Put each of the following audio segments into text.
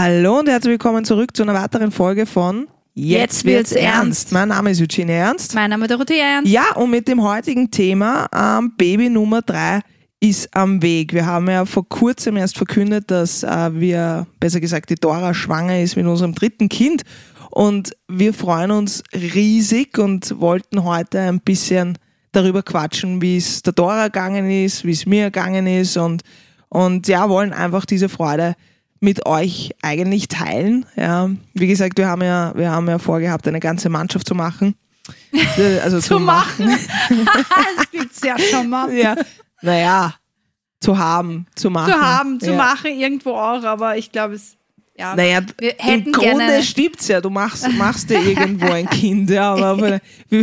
Hallo und herzlich willkommen zurück zu einer weiteren Folge von Jetzt wird's ernst. Mein Name ist Eugenie Ernst. Mein Name ist Dorothee Ernst. Ja, und mit dem heutigen Thema Baby Nummer 3 ist am Weg. Wir haben ja vor kurzem erst verkündet, dass besser gesagt, die Dora schwanger ist mit unserem 3. Kind. Und wir freuen uns riesig und wollten heute ein bisschen darüber quatschen, wie es der Dora gegangen ist, wie es mir gegangen ist und ja, wollen einfach diese Freude mit euch eigentlich teilen. Ja, wie gesagt, wir haben ja vorgehabt, eine ganze Mannschaft zu machen. Also zu machen. Das klingt sehr charmant. Ja, naja, zu machen. Zu machen irgendwo auch, aber ich glaube, naja, wir hätten im Grunde gerne... stimmt's ja, du machst dir irgendwo ein Kind, ja, aber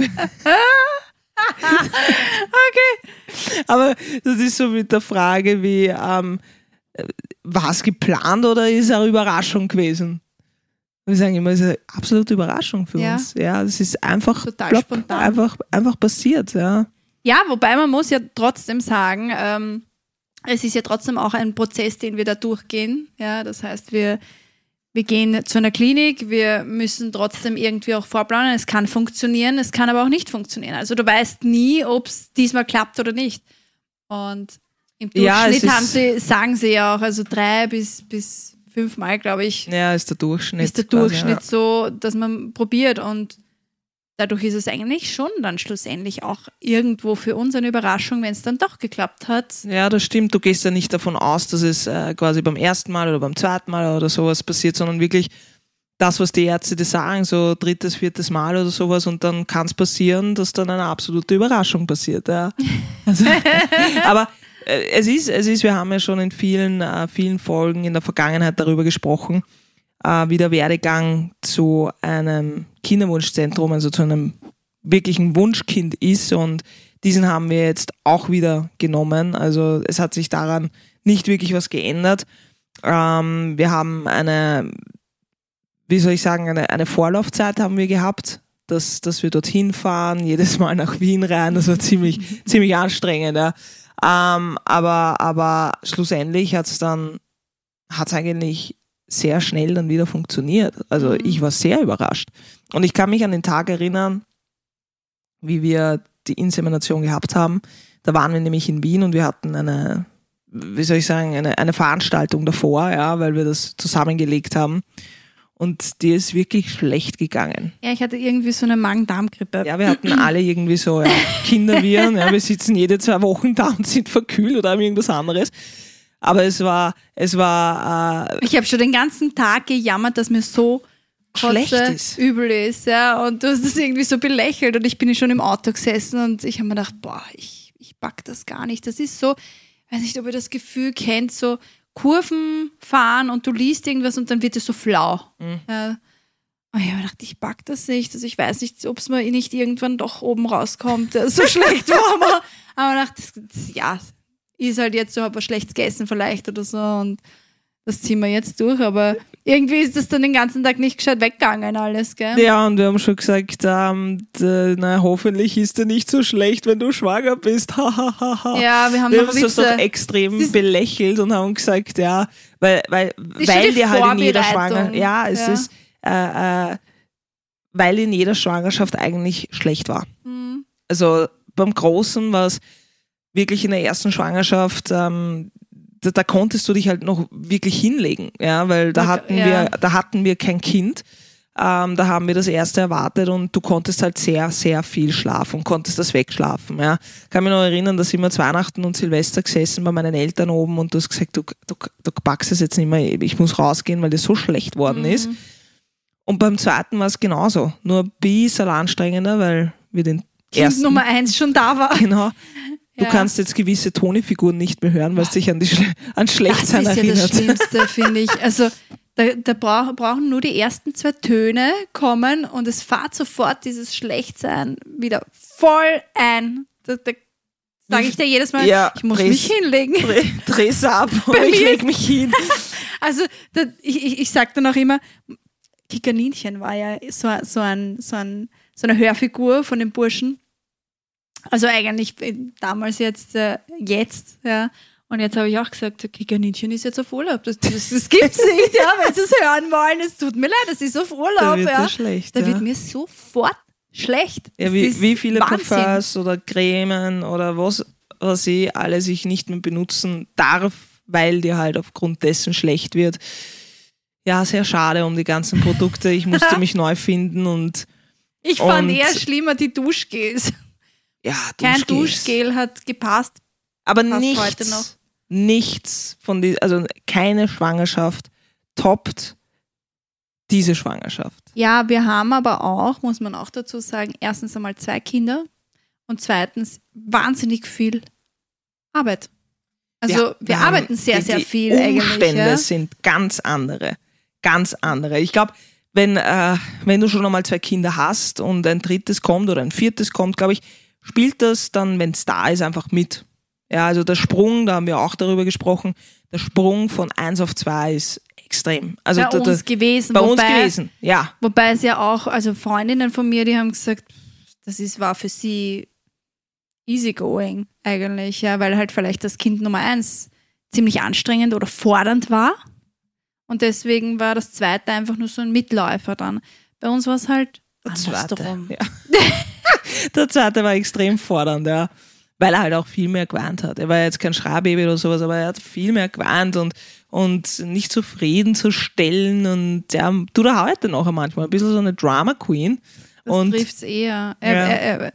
Okay. Aber das ist so mit der Frage, wie war es geplant oder ist es eine Überraschung gewesen? Wir sagen immer, es ist eine absolute Überraschung für uns. Ja, das ist einfach total spontan. Einfach passiert. Ja, wobei man muss ja trotzdem sagen, es ist ja trotzdem auch ein Prozess, den wir da durchgehen. Ja, das heißt, wir gehen zu einer Klinik, wir müssen trotzdem irgendwie auch vorplanen. Es kann funktionieren, es kann aber auch nicht funktionieren. Also du weißt nie, ob es diesmal klappt oder nicht. Und im Durchschnitt sagen sie ja auch, also 3 bis 5 Mal, glaube ich. Ja, ist der Durchschnitt. Ist der Durchschnitt so, dass man probiert. Und dadurch ist es eigentlich schon dann schlussendlich auch irgendwo für uns eine Überraschung, wenn es dann doch geklappt hat. Ja, das stimmt. Du gehst ja nicht davon aus, dass es quasi beim ersten Mal oder beim zweiten Mal oder sowas passiert, sondern wirklich das, was die Ärzte dir sagen, so 3., 4. Mal oder sowas, und dann kann es passieren, dass dann eine absolute Überraschung passiert. Ja. Also, aber es ist, wir haben ja schon in vielen Folgen in der Vergangenheit darüber gesprochen, wie der Werdegang zu einem Kinderwunschzentrum, also zu einem wirklichen Wunschkind ist, und diesen haben wir jetzt auch wieder genommen. Also es hat sich daran nicht wirklich was geändert. Wir haben eine Vorlaufzeit haben wir gehabt, dass wir dorthin fahren, jedes Mal nach Wien rein. Das war ziemlich anstrengend. Ja. Aber schlussendlich hat's eigentlich sehr schnell dann wieder funktioniert. Also ich war sehr überrascht. Und ich kann mich an den Tag erinnern, wie wir die Insemination gehabt haben. Da waren wir nämlich in Wien und wir hatten eine Veranstaltung davor, ja, weil wir das zusammengelegt haben. Und die ist wirklich schlecht gegangen. Ja, ich hatte irgendwie so eine Magen-Darm-Grippe. Ja, wir hatten alle irgendwie so Kinderviren. Ja, wir sitzen jede 2 Wochen da und sind verkühlt oder haben irgendwas anderes. Aber es war ich habe schon den ganzen Tag gejammert, dass mir so schlecht ist, übel ist, ja, und du hast das irgendwie so belächelt und ich bin schon im Auto gesessen und ich habe mir gedacht, ich pack das gar nicht. Das ist so, ich weiß nicht, ob ihr das Gefühl kennt, so Kurven fahren und du liest irgendwas und dann wird es so flau. Ja. Und ich habe mir gedacht, ich pack das nicht. Also ich weiß nicht, ob es mir nicht irgendwann doch oben rauskommt. So schlecht war mir. Aber ich dachte, das ist halt jetzt so, habe was Schlechtes gegessen vielleicht oder so und das ziehen wir jetzt durch. Aber irgendwie ist das dann den ganzen Tag nicht gescheit weggegangen alles, gell? Ja, und wir haben schon gesagt, hoffentlich ist er nicht so schlecht, wenn du schwanger bist. Ja, wir haben das doch extrem belächelt und haben gesagt, ja, weil dir halt in jeder Schwangerschaft, ist, weil in jeder Schwangerschaft eigentlich schlecht war. Mhm. Also beim Großen war es wirklich in der ersten Schwangerschaft, da konntest du dich halt noch wirklich hinlegen, ja, weil da hatten wir kein Kind. Da haben wir das erste erwartet und du konntest halt sehr, sehr viel schlafen und konntest das wegschlafen. Ja. Ich kann mich noch erinnern, da sind wir zu Weihnachten und Silvester gesessen bei meinen Eltern oben und du hast gesagt, du packst es jetzt nicht mehr, ich muss rausgehen, weil das so schlecht worden ist. Und beim zweiten war es genauso, nur ein bisschen anstrengender, weil wir den Kind Nummer 1 schon da war. Genau. Du kannst jetzt gewisse Tonefiguren nicht mehr hören, was dich an Schlechtsein erinnert. Das ist ja das Schlimmste, finde ich. Also da brauchen nur die ersten 2 Töne kommen und es fährt sofort dieses Schlechtsein wieder voll ein. Da sage ich dir jedes Mal, ich muss mich hinlegen. Dreh's ab und ich leg mich hin. Also ich sage dann auch immer, Kikaninchen war ja so eine Hörfigur von dem Burschen. Also eigentlich damals jetzt, ja. Und jetzt habe ich auch gesagt, okay, Kaninchen ist jetzt auf Urlaub. Das gibt's nicht, ja, wenn sie es hören wollen. Es tut mir leid, das ist auf Urlaub. Da wird ja. dir schlecht. Da wird mir sofort schlecht. Ja, Das wie ist viele Wahnsinn. Parfums oder Cremen oder was alles ich nicht mehr benutzen darf, weil dir halt aufgrund dessen schlecht wird. Ja, sehr schade um die ganzen Produkte. Ich musste mich neu finden und Ich fand eher schlimmer die Duschgels. ja, Kein Duschgel hat gepasst. aber passt heute noch. nichts von also keine Schwangerschaft toppt diese Schwangerschaft. Ja, wir haben aber auch, muss man auch dazu sagen, erstens einmal 2 Kinder und zweitens wahnsinnig viel Arbeit. Also Ja, wir arbeiten sehr, sehr viel Die eigentlich. Umstände Ja? sind ganz andere. Ganz andere. Ich glaube, wenn du schon einmal 2 Kinder hast und ein 3. kommt oder ein 4. kommt, glaube ich, spielt das dann, wenn es da ist, einfach mit. Ja, also der Sprung, da haben wir auch darüber gesprochen, der Sprung von 1 auf 2 ist extrem. Also Bei uns gewesen. Bei uns gewesen, ja. Wobei es ja auch, also Freundinnen von mir, die haben gesagt, war für sie easygoing eigentlich, ja, weil halt vielleicht das Kind Nummer 1 ziemlich anstrengend oder fordernd war. Und deswegen war das 2. einfach nur so ein Mitläufer dann. Bei uns war es halt Der 2. andersrum. Ja. Der 2. war extrem fordernd, ja. Weil er halt auch viel mehr geweint hat. Er war jetzt kein Schreibaby oder sowas, aber er hat viel mehr geweint und nicht zufrieden zu stellen. Und ja, tut er heute noch manchmal. Ein bisschen so eine Drama Queen. Das Und trifft es eher. Er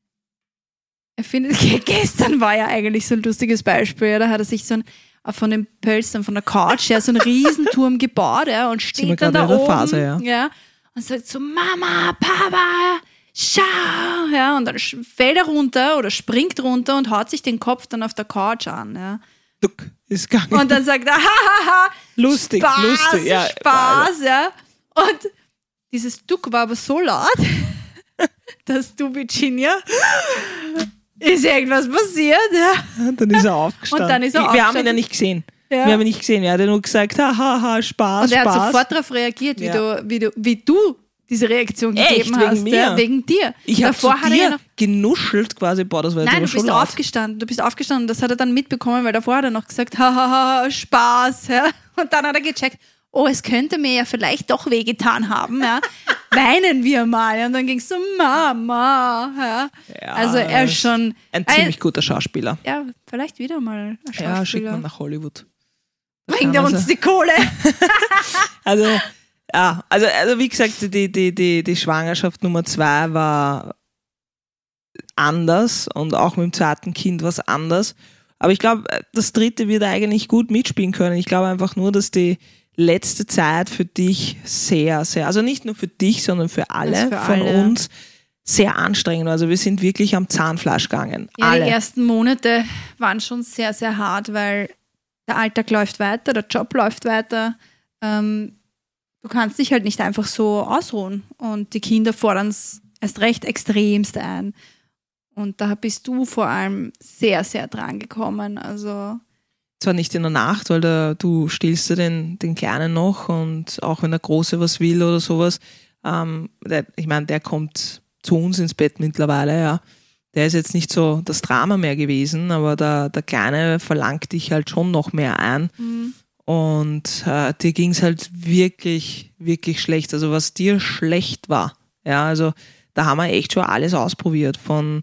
findet, gestern war ja eigentlich so ein lustiges Beispiel. Ja, da hat er sich von den Pölstern, von der Couch, ja, so einen Riesenturm gebaut, ja, und steht dann da in der oben, Phase, ja. und sagt so, Mama, Papa, schau, ja, und dann fällt er runter oder springt runter und haut sich den Kopf dann auf der Couch an, ja. Duck ist gegangen. Und dann sagt er, hahaha, lustig, Spaß, lustig, ja. Spaß, ja. Und dieses Duck war aber so laut, dass du, Virginia, ist irgendwas passiert, ja. Und dann ist er aufgestanden. Und dann ist er Wir haben ihn aufgestanden. ja nicht gesehen. Ja. Wir haben ihn nicht gesehen. Er hat ja nur gesagt, haha, Spaß, Und er hat Spaß. sofort darauf reagiert, wie du diese Reaktion Echt? gegeben Wegen hast. mir? Ja, wegen dir. Ich habe zu Davor hat er ja dir noch, genuschelt quasi. Boah, das war jetzt nein, aber du schon bist laut. aufgestanden. Du bist aufgestanden. Das hat er dann mitbekommen, weil davor hat er noch gesagt, hahaha, Spaß. Ja. Und dann hat er gecheckt, oh, es könnte mir ja vielleicht doch wehgetan haben. Ja. Weinen wir mal. Und dann ging es so, Mama. Ja. Ja, Also er ist schon ein ziemlich guter Schauspieler. ja, vielleicht wieder mal ein Ja, schickt Schauspieler. man nach Hollywood. Bringt er uns die Kohle. Also, ja, also wie gesagt, die Schwangerschaft Nummer 2 war anders und auch mit dem 2. Kind war es anders. Aber ich glaube, das 3. wird eigentlich gut mitspielen können. Ich glaube einfach nur, dass die letzte Zeit für dich sehr, sehr, also nicht nur für dich, sondern für alle von uns sehr anstrengend war. Also wir sind wirklich am Zahnfleisch gegangen. Ja, alle. die ersten Monate waren schon sehr, sehr hart, weil der Alltag läuft weiter, der Job läuft weiter. Du kannst dich halt nicht einfach so ausruhen. Und die Kinder fordern es erst recht extremst ein. Und da bist du vor allem sehr, sehr dran gekommen. Also Zwar nicht in der Nacht, weil du stillst ja den Kleinen noch und auch wenn der Große was will oder sowas, der kommt zu uns ins Bett mittlerweile, ja. Der ist jetzt nicht so das Drama mehr gewesen, aber der Kleine verlangt dich halt schon noch mehr ein. Und dir ging es halt wirklich, wirklich schlecht. Also was dir schlecht war, ja, also da haben wir echt schon alles ausprobiert von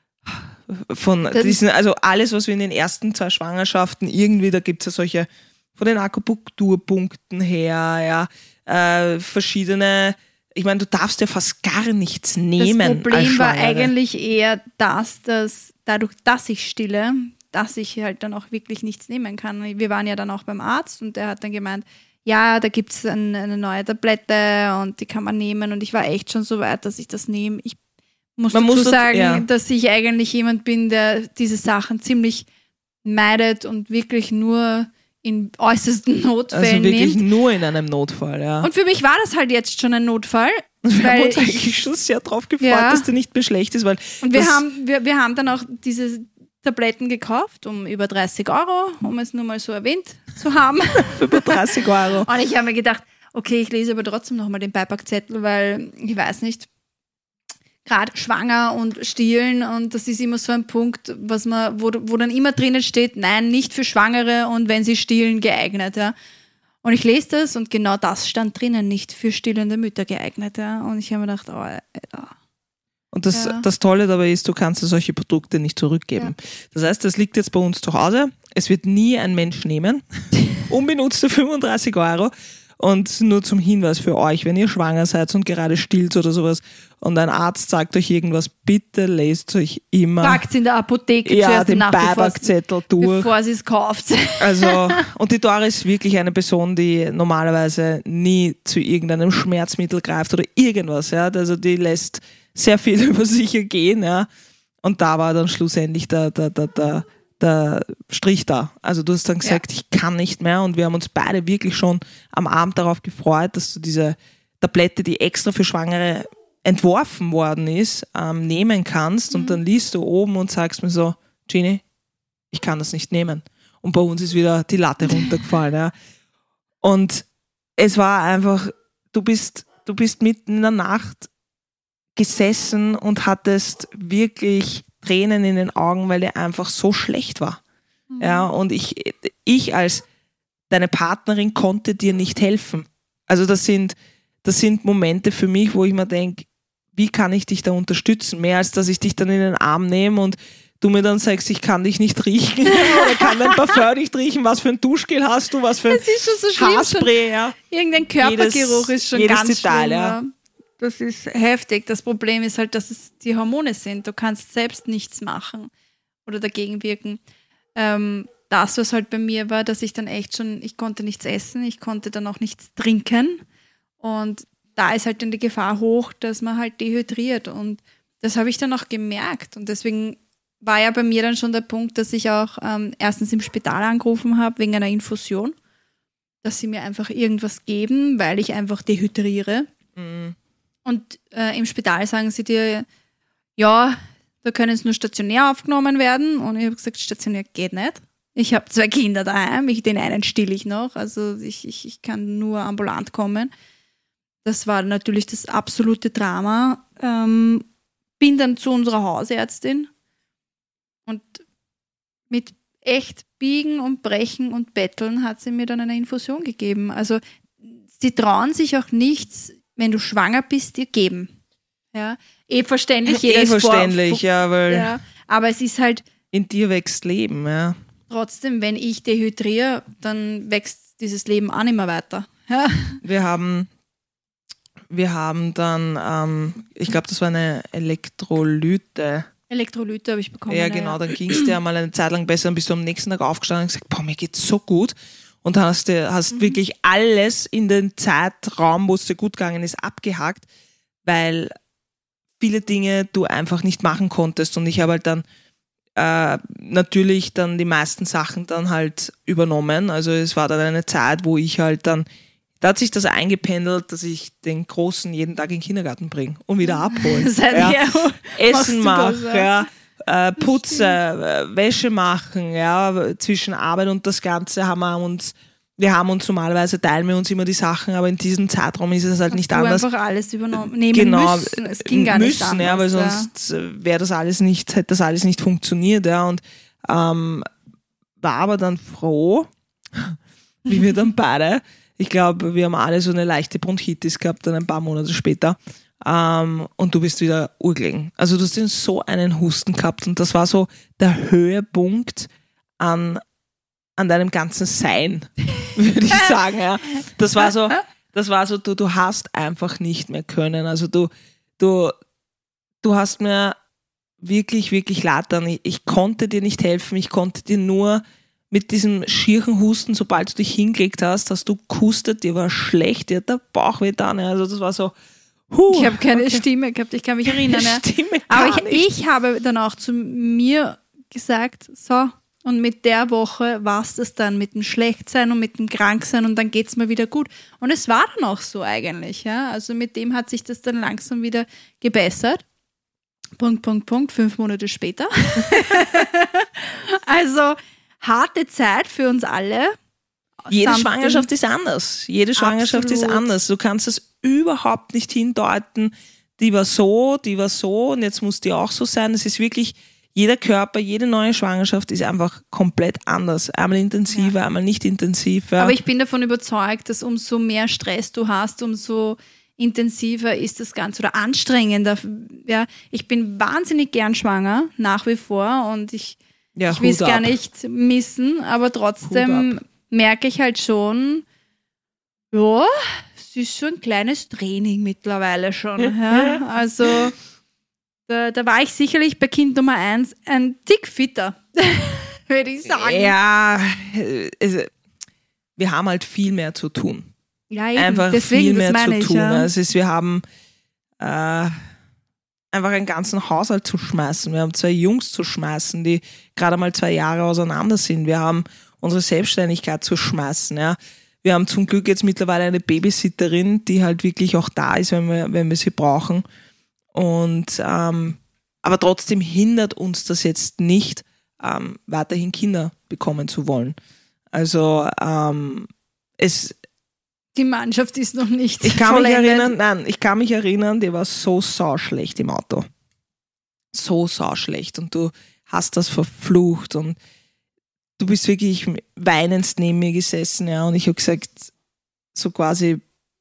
diesen, also alles, was wir in den ersten 2 Schwangerschaften irgendwie, da gibt es ja solche, von den Akupunkturpunkten her, ja, verschiedene, ich meine, du darfst ja fast gar nichts nehmen. das Problem als war Schwangere. eigentlich eher dass dadurch, dass ich stille, dass ich halt dann auch wirklich nichts nehmen kann. Wir waren ja dann auch beim Arzt und der hat dann gemeint, ja, da gibt es eine neue Tablette und die kann man nehmen. Und ich war echt schon so weit, dass ich das nehme. Ich muss dazu sagen, dass ich eigentlich jemand bin, der diese Sachen ziemlich meidet und wirklich nur in äußersten Notfällen Also wirklich nimmt. nur in einem Notfall, ja. Und für mich war das halt jetzt schon ein Notfall. Und wir haben weil uns eigentlich schon sehr drauf gefreut, Ja. dass dir nicht mehr schlecht ist, weil Und wir haben dann auch diese Tabletten gekauft um über 30 €, um es nur mal so erwähnt zu haben. für über 30 €. Und ich habe mir gedacht, okay, ich lese aber trotzdem nochmal den Beipackzettel, weil ich weiß nicht, gerade schwanger und stillen und das ist immer so ein Punkt, wo dann immer drinnen steht, nein, nicht für Schwangere und wenn sie stillen, geeignet. Ja. Und ich lese das und genau das stand drinnen, nicht für stillende Mütter geeignet. Ja. Und ich habe mir gedacht, oh, Alter. Und das Tolle dabei ist, du kannst solche Produkte nicht zurückgeben. Ja. Das heißt, das liegt jetzt bei uns zu Hause. Es wird nie ein Mensch nehmen. Unbenutzte 35 €. Und nur zum Hinweis für euch, wenn ihr schwanger seid und gerade stillt oder sowas und ein Arzt sagt euch irgendwas, bitte lest euch immer fragt in der Apotheke zuerst den Beipackzettel durch. Bevor sie es kauft. Also, und die Dora ist wirklich eine Person, die normalerweise nie zu irgendeinem Schmerzmittel greift oder irgendwas. Ja? Also die lässt sehr viel über sich ergehen. Ja? Und da war dann schlussendlich der Strich da. Also du hast dann gesagt, ich kann nicht mehr und wir haben uns beide wirklich schon am Abend darauf gefreut, dass du diese Tablette, die extra für Schwangere entworfen worden ist, nehmen kannst und dann liest du oben und sagst mir so, Gini, ich kann das nicht nehmen. Und bei uns ist wieder die Latte runtergefallen. Ja. Und es war einfach, du bist mitten in der Nacht gesessen und hattest wirklich Tränen in den Augen, weil der einfach so schlecht war. Ja, und ich als deine Partnerin konnte dir nicht helfen. Also das sind Momente für mich, wo ich mir denke, wie kann ich dich da unterstützen? Mehr als, dass ich dich dann in den Arm nehme und du mir dann sagst, ich kann dich nicht riechen oder kann dein Parfum nicht riechen, was für ein Duschgel hast du, was für ein Haarspray. Ja. Irgendein Körpergeruch ist schon ganz Detail, schlimm. Ja. Das ist heftig. Das Problem ist halt, dass es die Hormone sind. Du kannst selbst nichts machen oder dagegen wirken. Das, was halt bei mir war, dass ich dann echt ich konnte nichts essen, ich konnte dann auch nichts trinken. Und da ist halt dann die Gefahr hoch, dass man halt dehydriert. Und das habe ich dann auch gemerkt. Und deswegen war ja bei mir dann schon der Punkt, dass ich auch erstens im Spital angerufen habe, wegen einer Infusion, dass sie mir einfach irgendwas geben, weil ich einfach dehydriere. Mhm. Und im Spital sagen sie dir, ja, da können es nur stationär aufgenommen werden. Und ich habe gesagt, stationär geht nicht. Ich habe 2 Kinder daheim, den einen stille ich noch, also ich kann nur ambulant kommen. Das war natürlich das absolute Drama. Bin dann zu unserer Hausärztin und mit echt Biegen und Brechen und Betteln hat sie mir dann eine Infusion gegeben. Also sie trauen sich auch nichts, wenn du schwanger bist, dir geben. Ja, verständlich. Verständlich, ja, weil ja, aber es ist halt in dir wächst Leben, ja. Trotzdem, wenn ich dehydriere, dann wächst dieses Leben auch nicht mehr weiter. Ja. Wir haben dann, ich glaube, das war eine Elektrolyte. Elektrolyte habe ich bekommen. Ja, genau, dann ging es dir mal eine Zeit lang besser, dann bist du am nächsten Tag aufgestanden und gesagt, boah, mir geht's so gut. Und dann hast wirklich alles in den Zeitraum, wo es dir gut gegangen ist, abgehakt, weil viele Dinge du einfach nicht machen konntest. Und ich habe halt dann natürlich dann die meisten Sachen dann halt übernommen. Also es war dann eine Zeit, wo ich halt dann, da hat sich das eingependelt, dass ich den Großen jeden Tag in den Kindergarten bringe und wieder abholen. Essen mache, putze, Wäsche machen, ja, zwischen Arbeit und das Ganze wir haben uns normalerweise, teilen wir uns immer die Sachen, aber in diesem Zeitraum ist es halt nicht anders. Du einfach alles übernommen, nehmen müssen. Es ging gar nicht anders. Ja, weil sonst hätte das alles nicht funktioniert, ja, und war aber dann froh, wie wir dann beide, ich glaube, wir haben alle so eine leichte Bronchitis gehabt, dann ein paar Monate später, und du bist wieder urgelegen. Also du hast so einen Husten gehabt und das war so der Höhepunkt an deinem ganzen Sein, würde ich sagen. Ja. Das war so, du hast einfach nicht mehr können. Also du hast mir wirklich, wirklich leid getan. Ich konnte dir nicht helfen. Ich konnte dir nur mit diesem schieren Husten, sobald du dich hingelegt hast du gehustet, dir war schlecht, dir hat der Bauch weh getan. Also das war so, ich habe keine Stimme gehabt, ich kann mich erinnern. Aber ich habe dann auch zu mir gesagt, so, und mit der Woche war es das dann mit dem Schlechtsein und mit dem Kranksein und dann geht es mir wieder gut. Und es war dann auch so eigentlich. Ja? Also mit dem hat sich das dann langsam wieder gebessert. ... 5 Monate später. Also harte Zeit für uns alle. Jede Schwangerschaft ist anders. Jede Schwangerschaft ist anders. Du kannst es überhaupt nicht hindeuten. die war so und jetzt muss die auch so sein. Es ist wirklich, jeder Körper, jede neue Schwangerschaft ist einfach komplett anders. Einmal intensiver, einmal nicht intensiver. Aber ich bin davon überzeugt, dass umso mehr Stress du hast, umso intensiver ist das Ganze oder anstrengender. Ja, ich bin wahnsinnig gern schwanger, nach wie vor, und ich will es gar nicht missen, aber trotzdem merke ich halt schon, ja, es ist so ein kleines Training mittlerweile schon. Ja? Also da war ich sicherlich bei Kind Nummer 1 ein Tick fitter, würde ich sagen. Ja, wir haben halt viel mehr zu tun. Ja, eben. Einfach deswegen, viel mehr zu tun. Ja. Also wir haben einfach einen ganzen Haushalt zu schmeißen. Wir haben 2 Jungs zu schmeißen, die gerade mal 2 Jahre auseinander sind. Wir haben unsere Selbstständigkeit zu schmeißen. Ja. Wir haben zum Glück jetzt mittlerweile eine Babysitterin, die halt wirklich auch da ist, wenn wir sie brauchen. Und aber trotzdem hindert uns das jetzt nicht, weiterhin Kinder bekommen zu wollen. Also die Mannschaft ist noch nicht ich kann mich erinnern, die war so sauschlecht im Auto. So sauschlecht. Und du hast das verflucht und du bist wirklich weinend neben mir gesessen, ja, und ich habe gesagt, so quasi,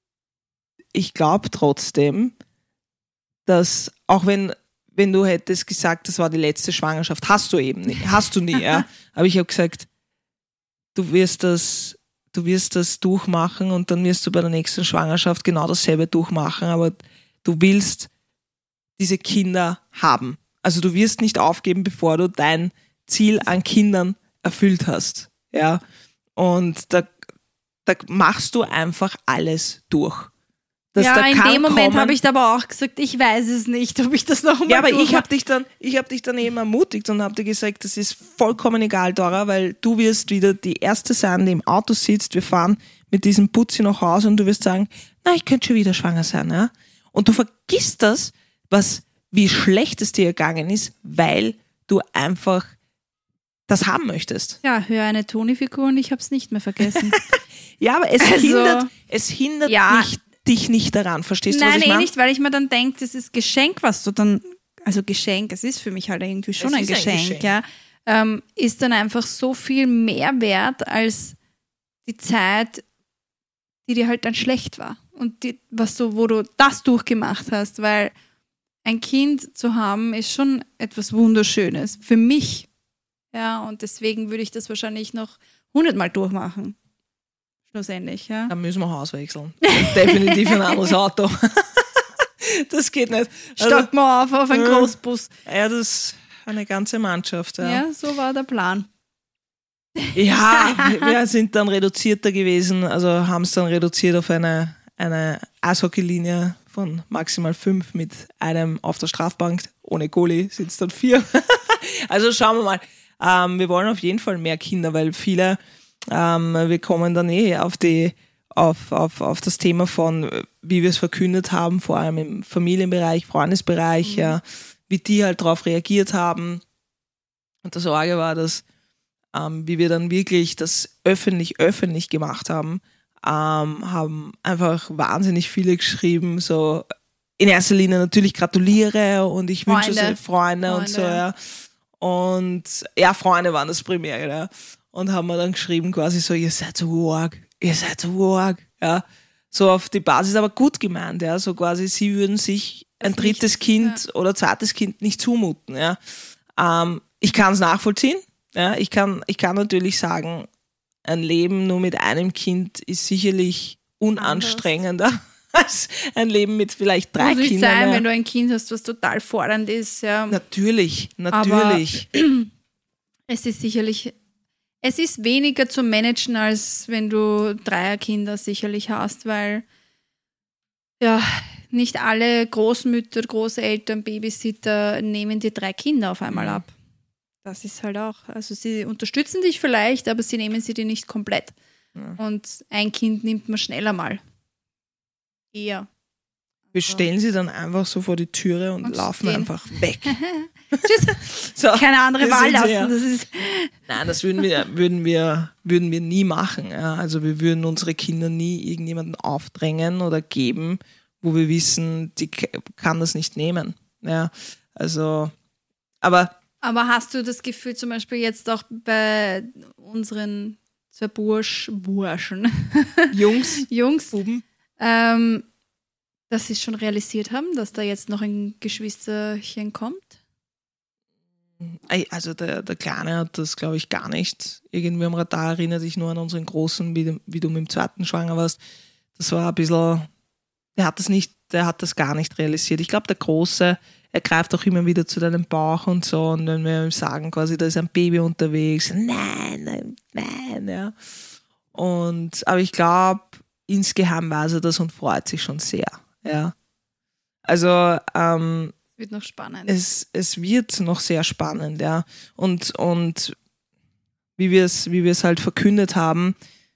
ich glaube trotzdem, dass auch wenn du hättest gesagt, das war die letzte Schwangerschaft, hast du nie, ja. Aber ich habe gesagt, du wirst das durchmachen und dann wirst du bei der nächsten Schwangerschaft genau dasselbe durchmachen, aber du willst diese Kinder haben. Also du wirst nicht aufgeben, bevor du dein Ziel an Kindern erfüllt hast. Ja. Und da machst du einfach alles durch. In dem Moment habe ich aber auch gesagt, ich weiß es nicht, ob ich das noch mal aber ich habe dich dann eben ermutigt und habe dir gesagt, das ist vollkommen egal, Dora, weil du wirst wieder die Erste sein, die im Auto sitzt. Wir fahren mit diesem Putzi nach Hause und du wirst sagen, na, ich könnte schon wieder schwanger sein. Ja? Und du vergisst das, wie schlecht es dir gegangen ist, weil du einfach das haben möchtest. Ja, höre eine Toni-Figur und ich habe es nicht mehr vergessen. Ja, aber es hindert dich nicht daran, verstehst du, was ich meine? Nein, nicht, weil ich mir dann denke, das ist Geschenk, was du dann, also Geschenk, es ist für mich halt irgendwie schon ein Geschenk. Ja, ist dann einfach so viel mehr wert als die Zeit, die dir halt dann schlecht war und wo du das durchgemacht hast, weil ein Kind zu haben ist schon etwas Wunderschönes für mich. Ja, und deswegen würde ich das wahrscheinlich noch 100-mal durchmachen. Schlussendlich, ja. Dann müssen wir Haus wechseln. Definitiv ein anderes Auto. Das geht nicht. Stocken wir auf einen Großbus. Ja, das ist eine ganze Mannschaft. Ja, so war der Plan. Ja, wir sind dann reduzierter gewesen, also haben es dann reduziert auf eine Eishockeylinie von maximal 5 mit einem auf der Strafbank. Ohne Goalie sind es dann 4. Also schauen wir mal. Wir wollen auf jeden Fall mehr Kinder, weil viele wir kommen dann auf das Thema von, wie wir es verkündet haben, vor allem im Familienbereich, Freundesbereich, ja, wie die halt darauf reagiert haben. Und das Sorge war, dass, wie wir dann wirklich das öffentlich gemacht haben, haben einfach wahnsinnig viele geschrieben, so in erster Linie natürlich gratuliere und ich wünsche es Freunde und so, ja. Und ja, Freunde waren das Primäre, ja. Und haben wir dann geschrieben quasi so, ihr seid so arg, ja. So auf die Basis, aber gut gemeint, ja. So quasi, sie würden sich ein drittes Kind oder zweites Kind nicht zumuten, ja. Ich kann es nachvollziehen, ja. Ich kann natürlich sagen, ein Leben nur mit einem Kind ist sicherlich unanstrengender als ein Leben mit vielleicht 3 Kindern. Muss nicht sein, wenn du ein Kind hast, was total fordernd ist, ja. Natürlich. Aber es ist sicherlich... Es ist weniger zu managen, als wenn du 3 Kinder sicherlich hast, weil ja, nicht alle Großmütter, Großeltern, Babysitter nehmen dir 3 Kinder auf einmal ab. Das ist halt auch, also sie unterstützen dich vielleicht, aber sie nehmen sie dir nicht komplett. Ja. Und ein Kind nimmt man schneller mal. Eher. Wir stellen sie dann einfach so vor die Türe und laufen einfach weg. Tschüss. So, keine andere Wahl lassen. Ja. Nein, das würden wir nie machen. Ja. Also wir würden unsere Kinder nie irgendjemanden aufdrängen oder geben, wo wir wissen, die kann das nicht nehmen. Ja, also, aber hast du das Gefühl, zum Beispiel jetzt auch bei unseren zwei Burschen, Jungs, Buben, dass sie es schon realisiert haben, dass da jetzt noch ein Geschwisterchen kommt? also der Kleine hat das, glaube ich, gar nicht irgendwie am Radar, erinnert sich nur an unseren Großen, wie du mit dem zweiten schwanger warst. Das war ein bisschen, der hat das gar nicht realisiert. Ich glaube, der Große, er greift auch immer wieder zu deinem Bauch und so, und wenn wir ihm sagen quasi, da ist ein Baby unterwegs, nein, ja. Aber ich glaube, insgeheim weiß er das und freut sich schon sehr, ja. Also, Wird noch spannend. es wird noch sehr spannend, ja. Und wie wir es halt verkündet haben,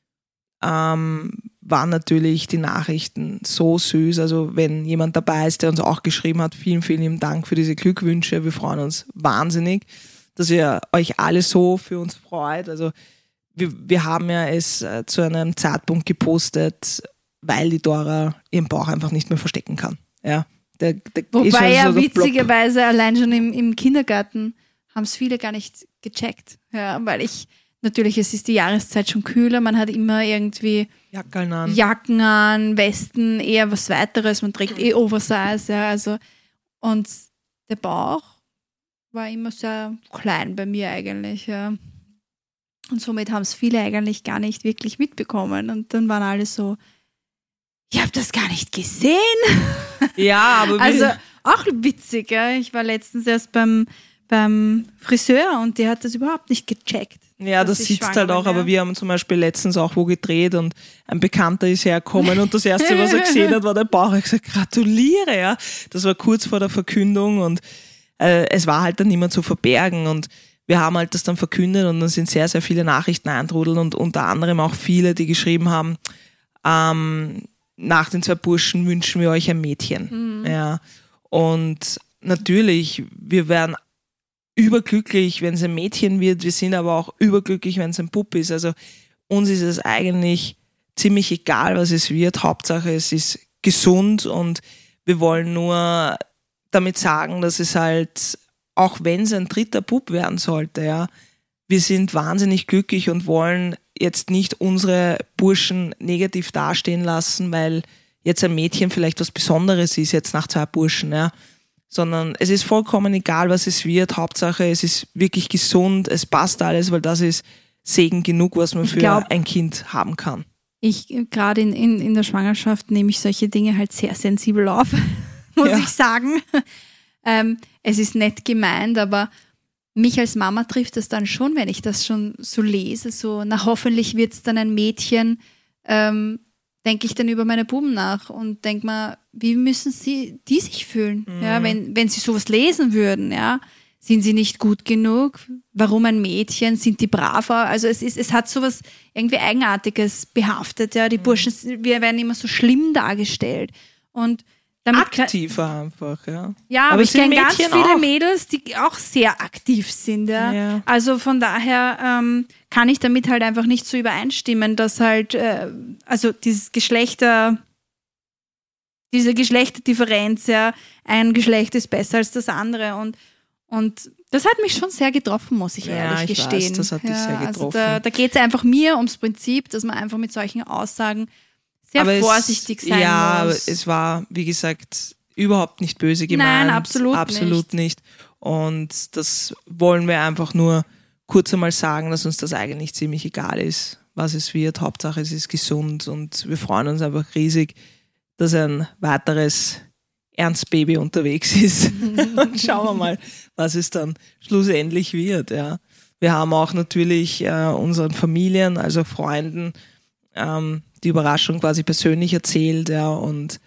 waren natürlich die Nachrichten so süß. Also wenn jemand dabei ist, der uns auch geschrieben hat, vielen, vielen lieben Dank für diese Glückwünsche. Wir freuen uns wahnsinnig, dass ihr euch alle so für uns freut. Also wir haben ja es zu einem Zeitpunkt gepostet, weil die Dora ihren Bauch einfach nicht mehr verstecken kann. Ja. Wobei ja witzigerweise allein schon im Kindergarten haben es viele gar nicht gecheckt. Ja, weil natürlich, es ist die Jahreszeit schon kühler, man hat immer irgendwie Jacken an, Westen, eher was weiteres, man trägt Oversize, ja, also, und der Bauch war immer sehr klein bei mir eigentlich, ja. Und somit haben es viele eigentlich gar nicht wirklich mitbekommen, und dann waren alle so, ich habe das gar nicht gesehen. Ja, aber also auch witzig, ja. Ich war letztens erst beim Friseur und der hat das überhaupt nicht gecheckt. Ja, das sitzt halt auch, aber wir haben zum Beispiel letztens auch wo gedreht und ein Bekannter ist hergekommen und das Erste, was er gesehen hat, war der Bauch. Ich habe gesagt, gratuliere, ja. Das war kurz vor der Verkündung und es war halt dann nicht mehr zu verbergen und wir haben halt das dann verkündet und dann sind sehr, sehr viele Nachrichten eintrudeln und unter anderem auch viele, die geschrieben haben, nach den zwei Burschen wünschen wir euch ein Mädchen. Mhm. Ja. Und natürlich, wir wären überglücklich, wenn es ein Mädchen wird. Wir sind aber auch überglücklich, wenn es ein Bub ist. Also uns ist es eigentlich ziemlich egal, was es wird. Hauptsache, es ist gesund und wir wollen nur damit sagen, dass es halt, auch wenn es ein dritter Bub werden sollte, ja, wir sind wahnsinnig glücklich und wollen jetzt nicht unsere Burschen negativ dastehen lassen, weil jetzt ein Mädchen vielleicht was Besonderes ist, jetzt nach zwei Burschen, ja. Sondern es ist vollkommen egal, was es wird. Hauptsache, es ist wirklich gesund, es passt alles, weil das ist Segen genug, was man für ein Kind haben kann. Gerade in der Schwangerschaft nehme ich solche Dinge halt sehr sensibel auf, muss ich sagen. Es ist nett gemeint, aber mich als Mama trifft das dann schon, wenn ich das schon so lese, so, na hoffentlich wird es dann ein Mädchen, denke ich dann über meine Buben nach und denke mal, wie müssen die sich fühlen, ja, wenn sie sowas lesen würden, ja, sind sie nicht gut genug, warum ein Mädchen, sind die braver, also es hat sowas irgendwie Eigenartiges behaftet, ja, die Burschen, wir werden immer so schlimm dargestellt und aktiver einfach, ja. Ja, aber ich kenne ganz viele Mädels, die auch sehr aktiv sind, ja. Also von daher kann ich damit halt einfach nicht so übereinstimmen, dass halt, also diese Geschlechterdifferenz, ja, ein Geschlecht ist besser als das andere und das hat mich schon sehr getroffen, muss ich ehrlich gestehen. Weiß, das hat dich sehr getroffen. Also da geht es einfach mir ums Prinzip, dass man einfach mit solchen Aussagen sehr vorsichtig sein muss. Ja, aber es war, wie gesagt, überhaupt nicht böse gemeint. Nein, absolut nicht. Und das wollen wir einfach nur kurz einmal sagen, dass uns das eigentlich ziemlich egal ist, was es wird. Hauptsache, es ist gesund und wir freuen uns einfach riesig, dass ein weiteres Ernstbaby unterwegs ist. Und schauen wir mal, was es dann schlussendlich wird. Ja. Wir haben auch natürlich unseren Familien, also Freunden, die Überraschung quasi persönlich erzählt, ja, und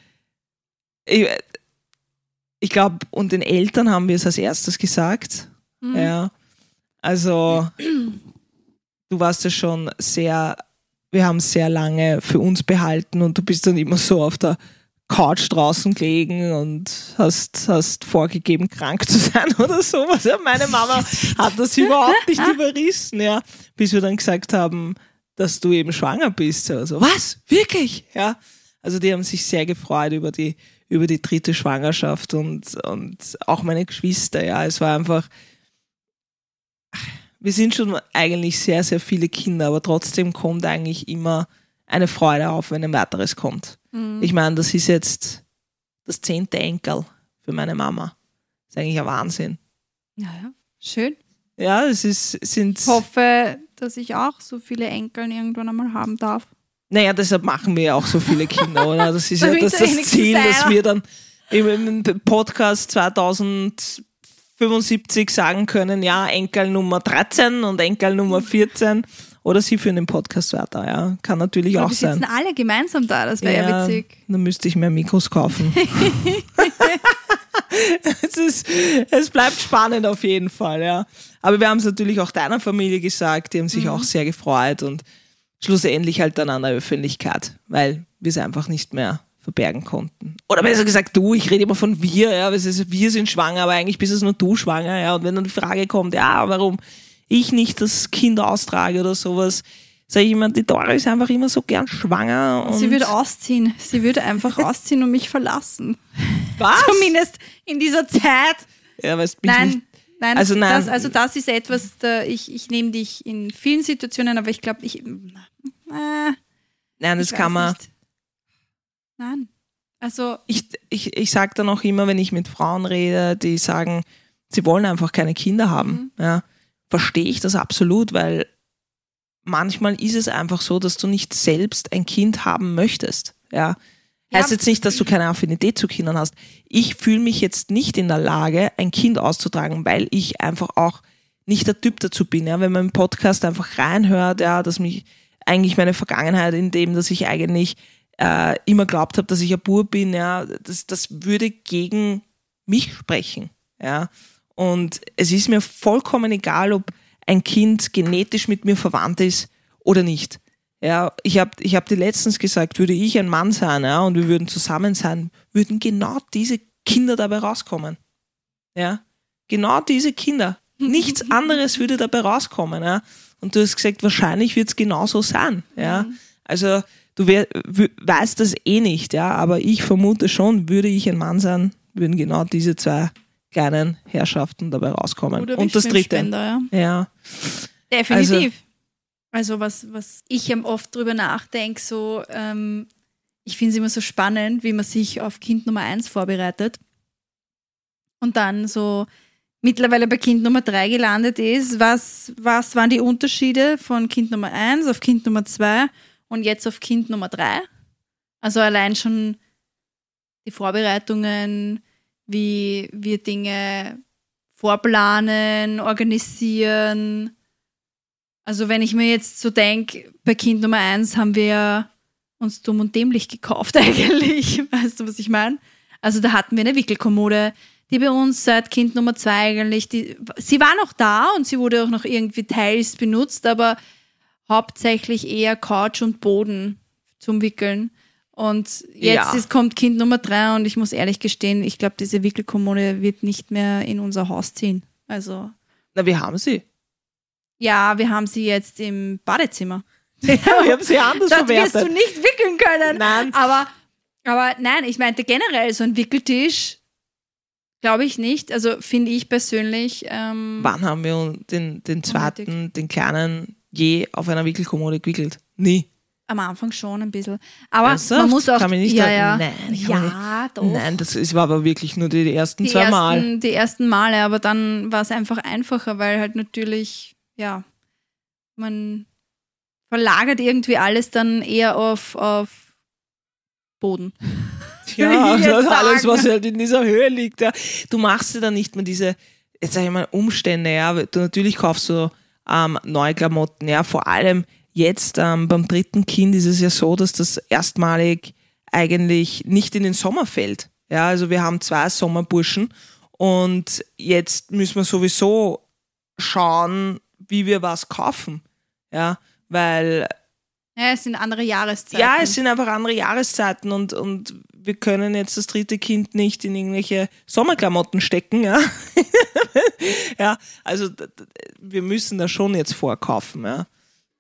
ich glaube, und den Eltern haben wir es als erstes gesagt, ja, also du warst ja schon wir haben es sehr lange für uns behalten und du bist dann immer so auf der Couch draußen gelegen und hast vorgegeben, krank zu sein oder sowas. Ja, meine Mama hat das überhaupt nicht überrissen, ja, bis wir dann gesagt haben, dass du eben schwanger bist. Also, was? Wirklich? Ja. Also die haben sich sehr gefreut über die 3. Schwangerschaft und auch meine Geschwister, ja. Es war einfach, wir sind schon eigentlich sehr, sehr viele Kinder, aber trotzdem kommt eigentlich immer eine Freude auf, wenn ein weiteres kommt. Mhm. Ich meine, das ist jetzt das 10. Enkel für meine Mama. Das ist eigentlich ein Wahnsinn. Ja, schön. Ja, es sind. Ich hoffe, dass ich auch so viele Enkel irgendwann einmal haben darf. Naja, deshalb machen wir ja auch so viele Kinder, oder? Das ist ja Damit das wenigstens Ziel, dass einer. wir dann im Podcast 2075 sagen können, ja, Enkel Nummer 13 und Enkel Nummer 14. Oder sie führen den Podcast weiter, ja. Kann natürlich Oder auch wir sitzen sein. alle gemeinsam da, das wäre ja witzig. Dann müsste ich mehr Mikros kaufen. Es bleibt spannend auf jeden Fall, ja. Aber wir haben es natürlich auch deiner Familie gesagt, die haben sich auch sehr gefreut und schlussendlich halt dann an der Öffentlichkeit, weil wir es einfach nicht mehr verbergen konnten. Oder besser gesagt du, ich rede immer von wir, ja, wir sind schwanger, aber eigentlich bist es nur du schwanger, ja. Und wenn dann die Frage kommt, ja, warum ich nicht das Kind austrage oder sowas, sage ich immer, die Dora ist einfach immer so gern schwanger. Und Sie würde ausziehen. Sie würde einfach ausziehen und mich verlassen. was? Zumindest in dieser Zeit. Ja, weißt mich nicht. Nein, Also nein. das ist etwas, ich nehme dich in vielen Situationen, aber ich glaube, Nein, das ich kann weiß man. nicht. Nein. Also, Ich sage dann auch immer, wenn ich mit Frauen rede, die sagen, sie wollen einfach keine Kinder haben, ja, verstehe ich das absolut, weil manchmal ist es einfach so, dass du nicht selbst ein Kind haben möchtest, ja. Heißt jetzt nicht, dass du keine Affinität zu Kindern hast. Ich fühle mich jetzt nicht in der Lage, ein Kind auszutragen, weil ich einfach auch nicht der Typ dazu bin. Ja. Wenn man im Podcast einfach reinhört, ja, dass mich eigentlich meine Vergangenheit in dem, dass ich eigentlich immer glaubt habe, dass ich ein Bub bin, ja, das würde gegen mich sprechen. Ja. Und es ist mir vollkommen egal, ob ein Kind genetisch mit mir verwandt ist oder nicht. Ja, ich hab dir letztens gesagt, würde ich ein Mann sein, ja, und wir würden zusammen sein, würden genau diese Kinder dabei rauskommen. Ja, genau diese Kinder. Nichts anderes würde dabei rauskommen, ja. Und du hast gesagt, wahrscheinlich wird es genauso sein, ja. Also, du weißt das eh nicht, ja, aber ich vermute schon, würde ich ein Mann sein, würden genau diese 2 kleinen Herrschaften dabei rauskommen. oder und das 3. Spender, ja. Ja. Definitiv. Also was ich oft drüber nachdenke, so, ich finde es immer so spannend, wie man sich auf Kind Nummer 1 vorbereitet und dann so mittlerweile bei Kind Nummer 3 gelandet ist. Was waren die Unterschiede von Kind Nummer 1 auf Kind Nummer 2 und jetzt auf Kind Nummer 3? Also allein schon die Vorbereitungen, wie wir Dinge vorplanen, organisieren. Also wenn ich mir jetzt so denke, bei Kind Nummer 1 haben wir uns dumm und dämlich gekauft eigentlich. Weißt du, was ich meine? Also da hatten wir eine Wickelkommode, die bei uns seit Kind Nummer 2 eigentlich, sie war noch da und sie wurde auch noch irgendwie teils benutzt, aber hauptsächlich eher Couch und Boden zum Wickeln. Und jetzt kommt Kind Nummer 3 und ich muss ehrlich gestehen, ich glaube, diese Wickelkommode wird nicht mehr in unser Haus ziehen. Also. Na, wir haben sie. Ja, wir haben sie jetzt im Badezimmer. Ja, wir haben sie anders Das verwertet. wirst du nicht wickeln können. Nein. Aber nein, ich meinte generell so ein Wickeltisch, glaube ich nicht. Also finde ich persönlich. Wann haben wir den zweiten, den kleinen, je auf einer Wickelkommode gewickelt? Nie. Am Anfang schon ein bisschen. Aber Ernsthaft? man muss auch. Kann mich nicht ja. Nein, ich kann mich Ja, doch. Nein, es war aber wirklich nur die ersten 2 Mal. Die ersten Male, aber dann war es einfach einfacher, weil halt natürlich, ja, man verlagert irgendwie alles dann eher auf Boden. Ja, Würde ich jetzt alles, sagen. was halt in dieser Höhe liegt. Ja. Du machst dir dann nicht mehr diese, jetzt sag ich mal, Umstände. Ja. Du natürlich kaufst du neue Klamotten. Ja. Vor allem jetzt beim 3. Kind ist es ja so, dass das erstmalig eigentlich nicht in den Sommer fällt. Ja, also wir haben 2 Sommerburschen und jetzt müssen wir sowieso schauen, wie wir was kaufen. Ja, weil Ja, es sind andere Jahreszeiten. ja, es sind einfach andere Jahreszeiten und wir können jetzt das 3. Kind nicht in irgendwelche Sommerklamotten stecken. Ja, ja, also wir müssen da schon jetzt vorkaufen. Ja.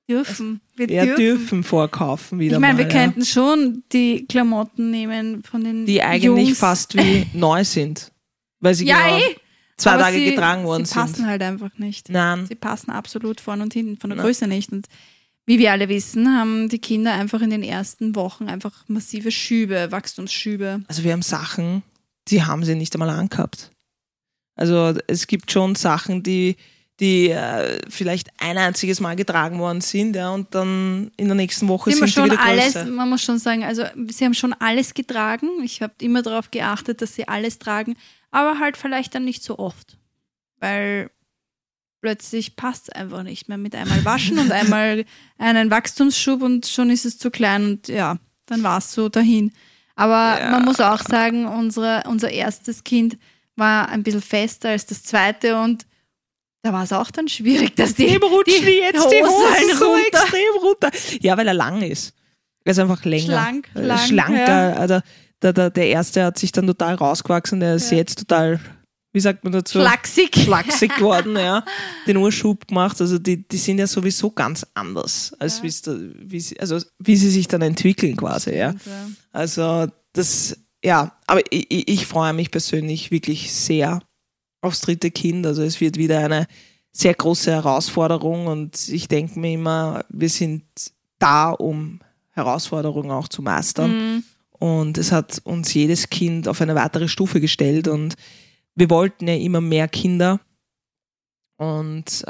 dürfen. Wir dürfen vorkaufen wieder. Ich meine, mal, wir könnten schon die Klamotten nehmen von den die eigentlich Jungs. fast wie neu sind. Weil sie Ja, genau 2 aber Tage getragen worden sie passen sind. halt einfach nicht. Nein. Sie passen absolut vorn und hinten, von der Größe nicht. Und wie wir alle wissen, haben die Kinder einfach in den ersten Wochen einfach massive Schübe, Wachstumsschübe. Also wir haben Sachen, die haben sie nicht einmal angehabt. Also es gibt schon Sachen, die vielleicht ein einziges Mal getragen worden sind, ja, und dann in der nächsten Woche sind die wieder größer. Man muss schon sagen, also sie haben schon alles getragen. Ich habe immer darauf geachtet, dass sie alles tragen, aber halt vielleicht dann nicht so oft, weil plötzlich passt es einfach nicht mehr mit einmal waschen und einmal einen Wachstumsschub und schon ist es zu klein und ja, dann war es so dahin. Aber man muss auch sagen, unser erstes Kind war ein bisschen fester als das zweite und da war es auch dann schwierig, dass die rutschen jetzt die Hosen so runter. extrem runter. Ja, weil er lang ist. Er ist einfach länger. Schlanker. Ja. Also der erste hat sich dann total rausgewachsen, der ist jetzt total, wie sagt man dazu? Flachsig Geworden, ja. Den Urschub gemacht. Also die sind ja sowieso ganz anders, als wie sie sich dann entwickeln quasi, ja. Also das, ja, aber ich freue mich persönlich wirklich sehr aufs 3. Kind. Also es wird wieder eine sehr große Herausforderung und ich denke mir immer, wir sind da, um Herausforderungen auch zu meistern. Und es hat uns jedes Kind auf eine weitere Stufe gestellt und wir wollten ja immer mehr Kinder und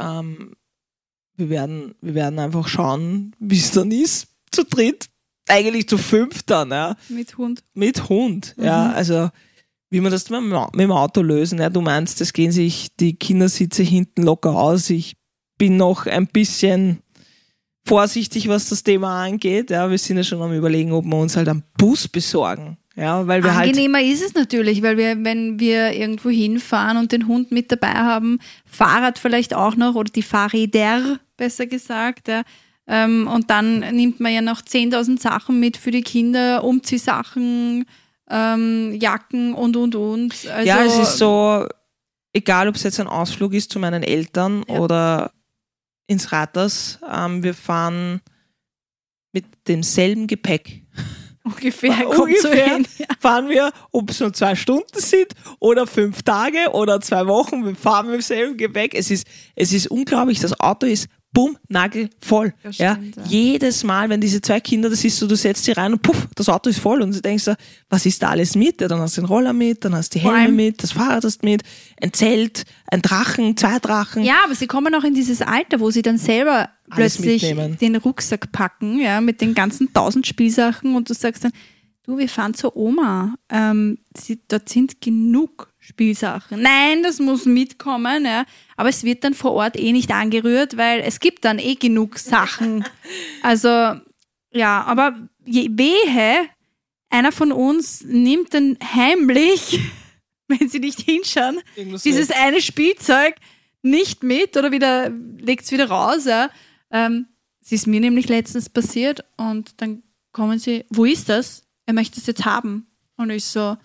wir werden einfach schauen, wie es dann ist, zu 3, eigentlich zu 5 dann. Ja. Mit Hund, ja, also wie wir das mit dem Auto lösen. Ja, du meinst, das gehen sich die Kindersitze hinten locker aus. Ich bin noch ein bisschen vorsichtig, was das Thema angeht. Ja, wir sind ja schon am Überlegen, ob wir uns halt einen Bus besorgen. Ja, weil wir angenehmer ist es natürlich, weil wenn wir irgendwo hinfahren und den Hund mit dabei haben, Fahrrad vielleicht auch noch oder die Fahrräder, besser gesagt, ja. Und dann nimmt man ja noch 10.000 Sachen mit für die Kinder, Umziehsachen, Jacken und. Also, ja, es ist so, egal ob es jetzt ein Ausflug ist zu meinen Eltern oder ins Rathaus, wir fahren mit demselben Gepäck. Ungefähr so hin. Fahren wir, ob es nur 2 Stunden sind oder 5 Tage oder 2 Wochen, wir fahren mit demselben Gepäck. Es ist unglaublich, das Auto ist bumm, nagelvoll. Stimmt, ja. Jedes Mal, wenn diese 2 Kinder, das ist so, du setzt sie rein und puff, das Auto ist voll und du denkst so, was ist da alles mit? Ja, dann hast du den Roller mit, dann hast du die Helme mit, das Fahrrad hast mit, ein Zelt, ein Drachen, 2 Drachen. Ja, aber sie kommen auch in dieses Alter, wo sie dann selber plötzlich den Rucksack packen, ja, mit den ganzen 1000 Spielsachen und du sagst dann, du, wir fahren zur Oma, dort sind genug Spielsachen. Nein, das muss mitkommen, ja. Aber es wird dann vor Ort nicht angerührt, weil es gibt dann genug Sachen. Also, ja, aber wehe, einer von uns nimmt dann heimlich, wenn sie nicht hinschauen, dieses eine Spielzeug nicht mit oder legt es wieder raus. Ja. Es ist mir nämlich letztens passiert und dann kommen sie, wo ist das? Er möchte es jetzt haben. Und ich so,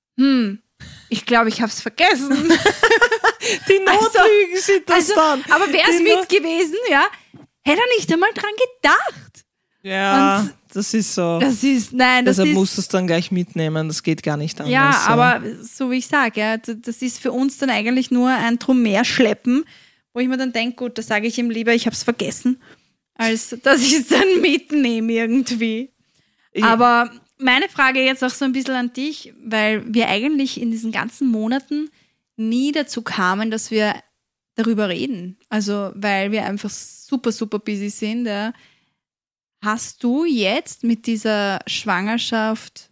ich glaube, ich habe es vergessen. Die Notlügen sind das dann. Aber wäre es mit gewesen, ja, hätte er nicht einmal dran gedacht. Ja, und das ist so. Deshalb musst du es dann gleich mitnehmen, das geht gar nicht anders. Ja, aber so wie ich sage, ja, das ist für uns dann eigentlich nur ein drum mehr schleppen, wo ich mir dann denke, gut, da sage ich ihm lieber, ich habe es vergessen, als dass ich es dann mitnehme irgendwie. Aber meine Frage jetzt auch so ein bisschen an dich, weil wir eigentlich in diesen ganzen Monaten nie dazu kamen, dass wir darüber reden. Also, weil wir einfach super, super busy sind. Ja. Hast du jetzt mit dieser Schwangerschaft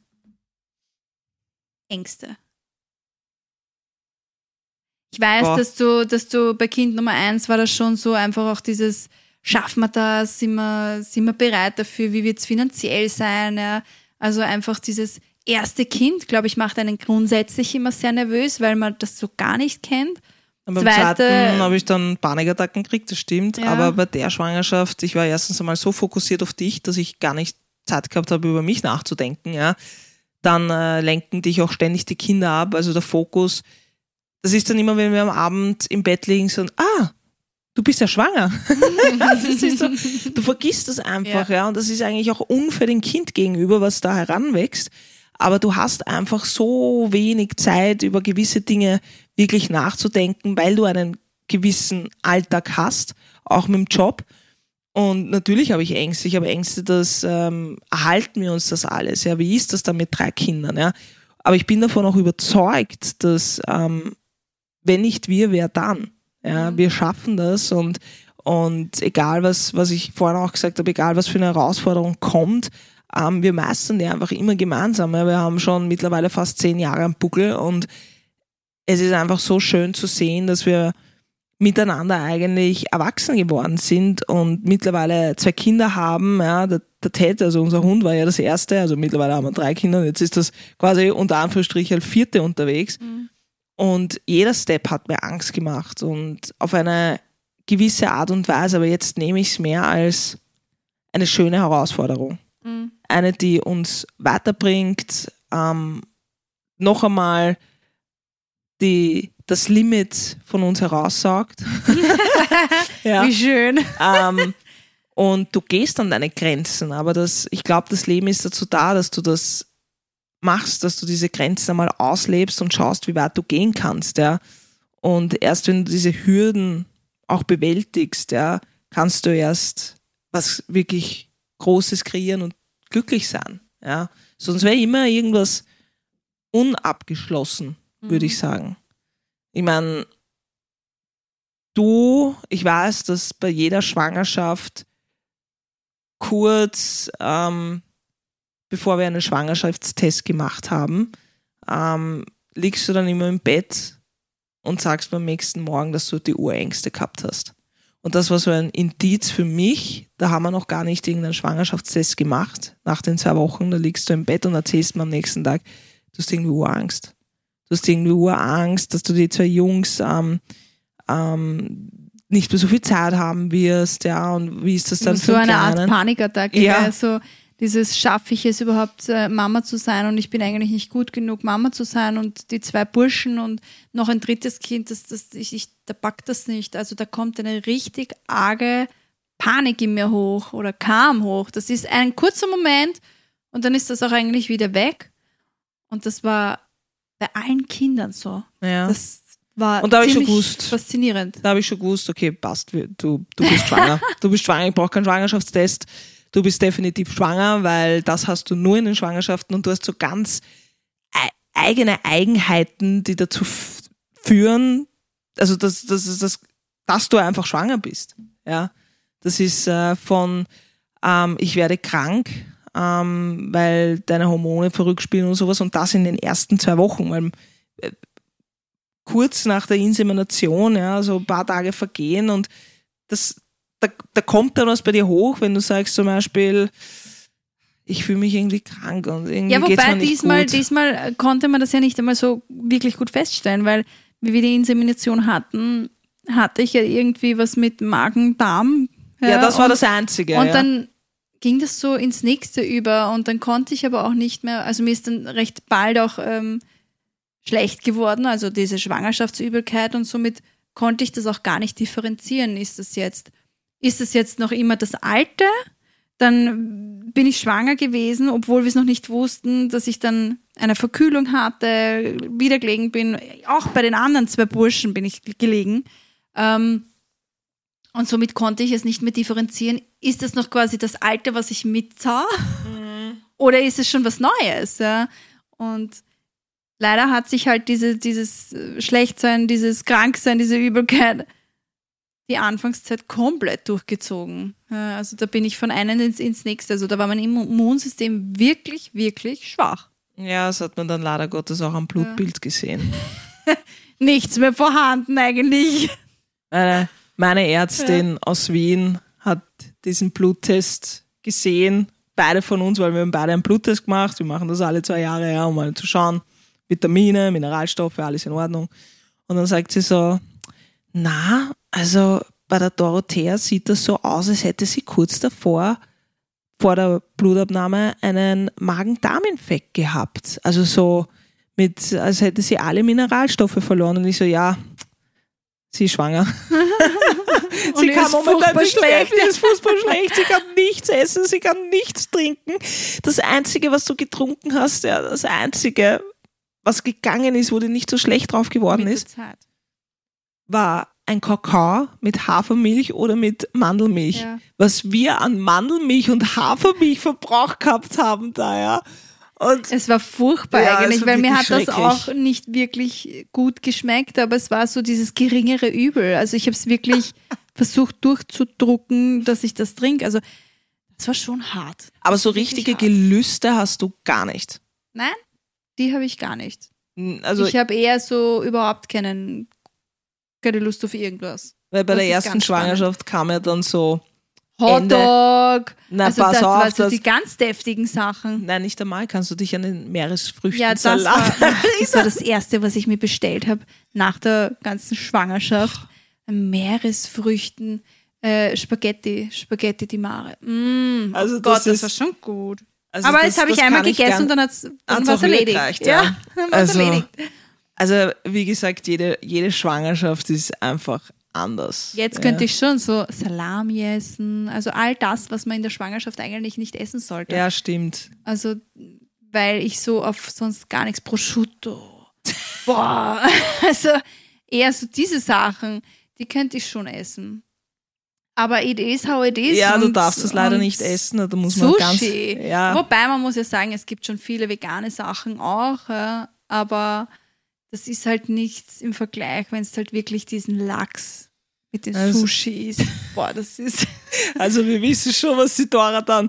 Ängste? Ich weiß, dass du bei Kind Nummer 1 war das schon so einfach auch dieses, schaffen wir das, sind wir bereit dafür, wie wird es finanziell sein, ja? Also einfach dieses erste Kind, glaube ich, macht einen grundsätzlich immer sehr nervös, weil man das so gar nicht kennt. Und beim zweiten habe ich dann Panikattacken gekriegt, das stimmt. Ja. Aber bei der Schwangerschaft, ich war erstens einmal so fokussiert auf dich, dass ich gar nicht Zeit gehabt habe, über mich nachzudenken. Ja. Dann lenken dich auch ständig die Kinder ab. Also der Fokus, das ist dann immer, wenn wir am Abend im Bett liegen, so, du bist ja schwanger. Das ist so, du vergisst das einfach, ja. Und das ist eigentlich auch unfair dem Kind gegenüber, was da heranwächst. Aber du hast einfach so wenig Zeit, über gewisse Dinge wirklich nachzudenken, weil du einen gewissen Alltag hast, auch mit dem Job. Und natürlich habe ich Ängste. Ich habe Ängste, dass erhalten wir uns das alles. Ja, wie ist das dann mit 3 Kindern? Ja? Aber ich bin davon auch überzeugt, dass wenn nicht wir, wer dann? Ja, wir schaffen das und egal was ich vorhin auch gesagt habe, egal was für eine Herausforderung kommt, wir meistern die einfach immer gemeinsam. Ja. Wir haben schon mittlerweile fast 10 Jahre am Buckel und es ist einfach so schön zu sehen, dass wir miteinander eigentlich erwachsen geworden sind und mittlerweile 2 Kinder haben. Ja, der Ted, also unser Hund, war ja das erste, also mittlerweile haben wir 3 Kinder und jetzt ist das quasi unter Anführungsstrichen 4. unterwegs. Und jeder Step hat mir Angst gemacht und auf eine gewisse Art und Weise, aber jetzt nehme ich es mehr als eine schöne Herausforderung. Eine, die uns weiterbringt, noch einmal das Limit von uns heraussaugt. Ja. Wie schön. Und du gehst an deine Grenzen, aber ich glaube, das Leben ist dazu da, dass du das machst, dass du diese Grenzen einmal auslebst und schaust, wie weit du gehen kannst, ja. Und erst wenn du diese Hürden auch bewältigst, ja, kannst du erst was wirklich Großes kreieren und glücklich sein, ja. Sonst wäre immer irgendwas unabgeschlossen, würde ich sagen. Ich meine, ich weiß, dass bei jeder Schwangerschaft kurz bevor wir einen Schwangerschaftstest gemacht haben, liegst du dann immer im Bett und sagst beim nächsten Morgen, dass du die Urängste gehabt hast. Und das war so ein Indiz für mich, da haben wir noch gar nicht irgendeinen Schwangerschaftstest gemacht, nach den 2 Wochen, da liegst du im Bett und erzählst mir am nächsten Tag, du hast irgendwie Urangst. Du hast irgendwie Urangst, dass du die 2 Jungs nicht mehr so viel Zeit haben wirst, ja, und wie ist das dann so für eine Art Panikattacke, ja. Also dieses, schaffe ich es überhaupt, Mama zu sein und ich bin eigentlich nicht gut genug, Mama zu sein und die 2 Burschen und noch ein 3. Kind, da packt das nicht. Also da kommt eine richtig arge Panik in mir hoch oder kam hoch. Das ist ein kurzer Moment und dann ist das auch eigentlich wieder weg. Und das war bei allen Kindern so. Ja. Das war und da ziemlich faszinierend. Da habe ich schon gewusst, okay, passt, du bist schwanger. Du bist schwanger, ich brauche keinen Schwangerschaftstest. Du bist definitiv schwanger, weil das hast du nur in den Schwangerschaften und du hast so ganz eigene Eigenheiten, die dazu führen, also dass du einfach schwanger bist. Ja, das ist von ich werde krank, weil deine Hormone verrückt spielen und sowas und das in den ersten 2 Wochen, weil kurz nach der Insemination, ja, so ein paar Tage vergehen und da kommt dann was bei dir hoch, wenn du sagst zum Beispiel, ich fühle mich irgendwie krank und irgendwie geht's mir nicht gut. Diesmal konnte man das ja nicht einmal so wirklich gut feststellen, weil wie wir die Insemination hatten, hatte ich ja irgendwie was mit Magen-Darm. Ja, das war das Einzige. Und dann ging das so ins Nächste über und dann konnte ich aber auch nicht mehr, also mir ist dann recht bald auch schlecht geworden, also diese Schwangerschaftsübelkeit und somit konnte ich das auch gar nicht differenzieren. Ist das jetzt noch immer das Alte? Dann bin ich schwanger gewesen, obwohl wir es noch nicht wussten, dass ich dann eine Verkühlung hatte, wieder gelegen bin. Auch bei den anderen 2 Burschen bin ich gelegen. Und somit konnte ich es nicht mehr differenzieren. Ist das noch quasi das Alte, was ich mitsah? Oder ist es schon was Neues? Ja? Und leider hat sich halt dieses Schlechtsein, dieses Kranksein, diese Übelkeit die Anfangszeit komplett durchgezogen. Also da bin ich von einem ins nächste. Also da war mein Immunsystem wirklich, wirklich schwach. Ja, das hat man dann leider Gottes auch am Blutbild gesehen. Nichts mehr vorhanden eigentlich. Meine Ärztin aus Wien hat diesen Bluttest gesehen. Beide von uns, weil wir haben beide einen Bluttest gemacht. Wir machen das alle 2 Jahre, ja, um mal zu schauen. Vitamine, Mineralstoffe, alles in Ordnung. Und dann sagt sie so, na, also bei der Dorothea sieht das so aus, als hätte sie kurz davor, vor der Blutabnahme, einen Magen-Darm-Infekt gehabt. Also so als hätte sie alle Mineralstoffe verloren. Und ich so, ja, Sie ist schwanger. Und Sie ihr kann ist momentan furchtbar nicht schlecht. Ihr ist Fußball schlecht. Sie kann schlecht, sie kann nichts essen, sie kann nichts trinken. Das Einzige, was du getrunken hast, ja, das Einzige, was gegangen ist, wo dir nicht so schlecht drauf geworden Mit ist, der Zeit. war ein Kakao mit Hafermilch oder mit Mandelmilch. Ja. Was wir an Mandelmilch und Hafermilchverbrauch gehabt haben da, ja. Und Es war furchtbar Ja, es eigentlich, war weil mir wirklich hat das schrecklich. auch nicht wirklich gut geschmeckt, aber es war so dieses geringere Übel. Also ich habe es wirklich versucht durchzudrucken, dass ich das trinke. Also das war schon hart. aber so Wirklich richtige hart. Gelüste hast du gar nicht. Nein, die habe ich gar nicht. Also, Ich habe eher so überhaupt keine Lust auf irgendwas. weil bei das der ist ersten ganz Schwangerschaft kam ja dann so Ende. Hotdog. Na, Also pass das auf, waren so das- die ganz deftigen Sachen. Nein, nicht einmal kannst du dich an den Ja, Meeresfrüchtensalat. das war das Erste, was ich mir bestellt habe nach der ganzen Schwangerschaft. Meeresfrüchten, Spaghetti di Mare. Also Oh das Gott, das ist- war schon gut. Also Aber das- jetzt habe ich das einmal kann ich gegessen gern- und dann hat's war es auch wieder erledigt. gereicht, ja. Dann war es Also- erledigt. Also, wie gesagt, jede Schwangerschaft ist einfach anders. Jetzt könnte ich schon so Salami essen, also all das, was man in der Schwangerschaft eigentlich nicht essen sollte. Ja, stimmt. Also, weil ich so auf sonst gar nichts, Prosciutto. Boah, also eher so diese Sachen, die könnte ich schon essen. Aber it is how it is. Ja, du und- darfst es leider und nicht essen. Da muss man ganz. Sushi. Ja, Wobei man muss ja sagen, es gibt schon viele vegane Sachen auch, ja, aber das ist halt nichts im Vergleich, wenn es halt wirklich diesen Lachs mit den Also- Sushi ist. Boah, das ist. also wir wissen schon, was die Dora dann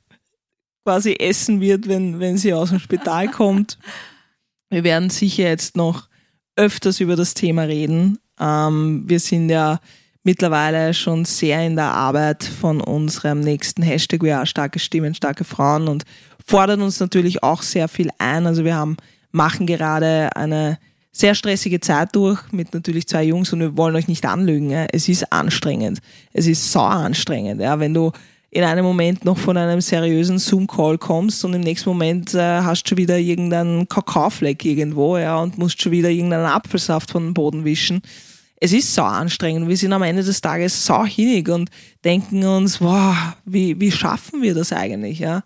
quasi essen wird, wenn sie aus dem Spital kommt. Wir werden sicher jetzt noch öfters über das Thema reden. Wir sind ja mittlerweile schon sehr in der Arbeit von unserem nächsten Hashtag We Are Starke Stimmen, starke Frauen und fordern uns natürlich auch sehr viel ein. Also wir machen gerade eine sehr stressige Zeit durch mit natürlich 2 Jungs und wir wollen euch nicht anlügen. Ja. Es ist anstrengend. Es ist sau anstrengend. Ja. Wenn du in einem Moment noch von einem seriösen Zoom-Call kommst und im nächsten Moment hast du schon wieder irgendeinen Kakaofleck irgendwo, ja, und musst schon wieder irgendeinen Apfelsaft von dem Boden wischen. Es ist sau anstrengend. Wir sind am Ende des Tages sau hinig und denken uns, wow, wie schaffen wir das eigentlich, ja?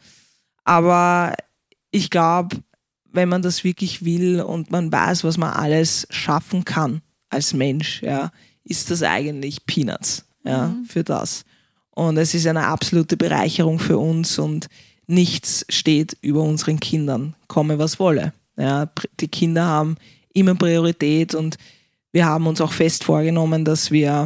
Aber ich glaube, wenn man das wirklich will und man weiß, was man alles schaffen kann als Mensch, ja, ist das eigentlich Peanuts, ja, für das. Und es ist eine absolute Bereicherung für uns und nichts steht über unseren Kindern, komme was wolle. Ja, die Kinder haben immer Priorität und wir haben uns auch fest vorgenommen, dass wir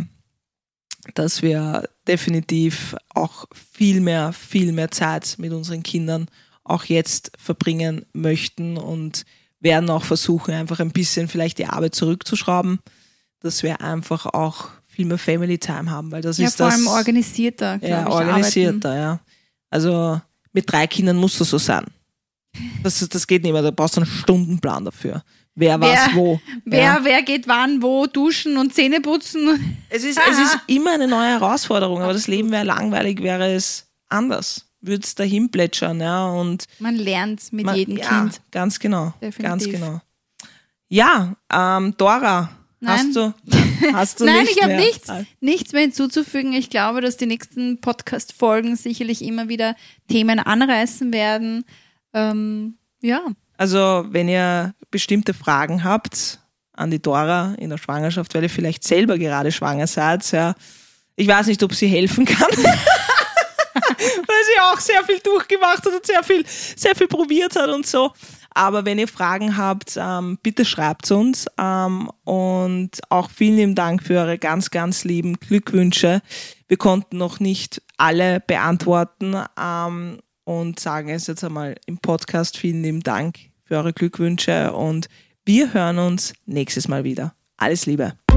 definitiv auch viel mehr Zeit mit unseren Kindern auch jetzt verbringen möchten und werden auch versuchen, einfach ein bisschen vielleicht die Arbeit zurückzuschrauben, dass wir einfach auch viel mehr Family Time haben, weil das Ja, ist vor das. allem organisierter, glaube Ja, ich. organisierter, ja. Also mit 3 Kindern muss das so sein. Das geht nicht mehr, da brauchst du einen Stundenplan dafür. Wer was wo. Ja. Wer geht wann, wo, duschen und Zähne putzen? Es ist immer eine neue Herausforderung, aber das Leben wäre langweilig, wäre es anders. Würde es dahin plätschern, ja. Und Man lernt mit man, jedem ja, Kind. Ganz genau. Definitiv. Ganz genau. Ja, Dora, Nein. hast du Nein, nicht ich habe mehr? nichts mehr hinzuzufügen. Ich glaube, dass die nächsten Podcast-Folgen sicherlich immer wieder Themen anreißen werden. Ja, Also, wenn ihr bestimmte Fragen habt an die Dora in der Schwangerschaft, weil ihr vielleicht selber gerade schwanger seid, ja, ich weiß nicht, ob sie helfen kann, weil sie auch sehr viel durchgemacht hat und sehr viel probiert hat und so. Aber wenn ihr Fragen habt, bitte schreibt uns und auch vielen lieben Dank für eure ganz, ganz lieben Glückwünsche. Wir konnten noch nicht alle beantworten und sagen es jetzt einmal im Podcast. Vielen lieben Dank für eure Glückwünsche und wir hören uns nächstes Mal wieder. Alles Liebe.